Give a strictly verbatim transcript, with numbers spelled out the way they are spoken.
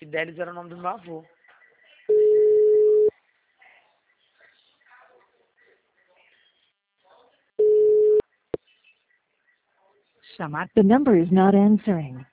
Fidelis era o nome do meu avô. The number is not answering.